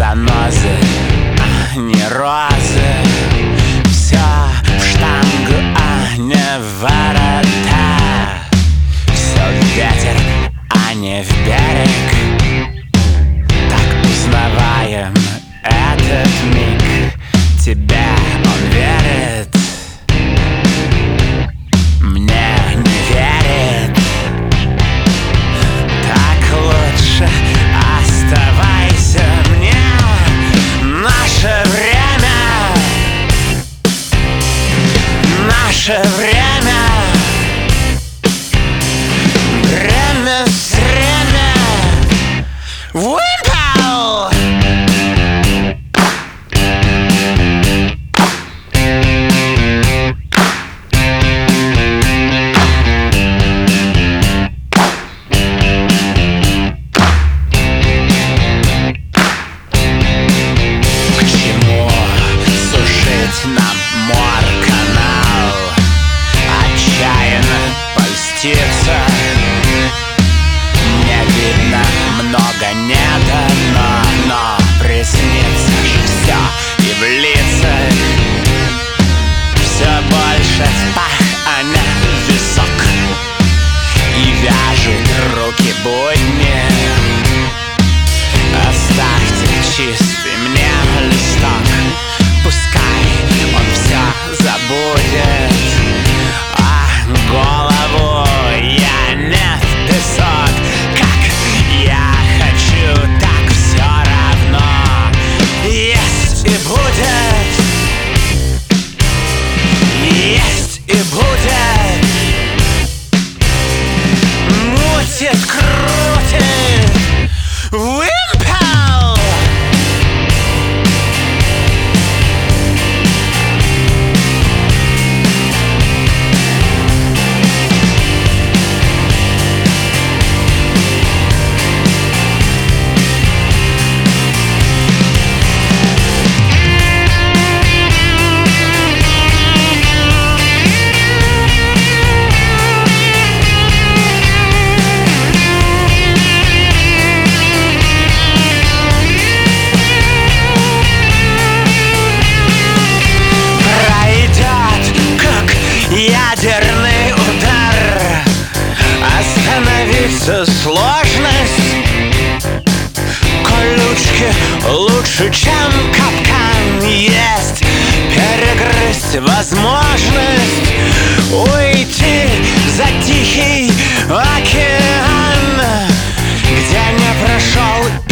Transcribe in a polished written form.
занозы, а не розы. Все в штангу, а не в ворота. Все в ветер, а не в берег. Так узнаваем этот миг. Тебе он верит, мне не верит. Так лучше оставайся мне. Наше время, наше время, время с время. Выпал! Нам мор-канал отчаянно польститься. Не видно, много не дано, но приснится же все и влиться. Все больше в пах, а не в висок. И вяжут руки будни. Оставьте чистый мне листок. Пускай он все забудет, а голову я не в песок. Как я хочу, так все равно. Есть и будет, есть и будет. Мутит, крутит, вымпел. Ядерный удар, остановиться сложность. Колючки лучше, чем капкан. Есть перегрызть возможность. Уйти за Тихий океан, где не прошел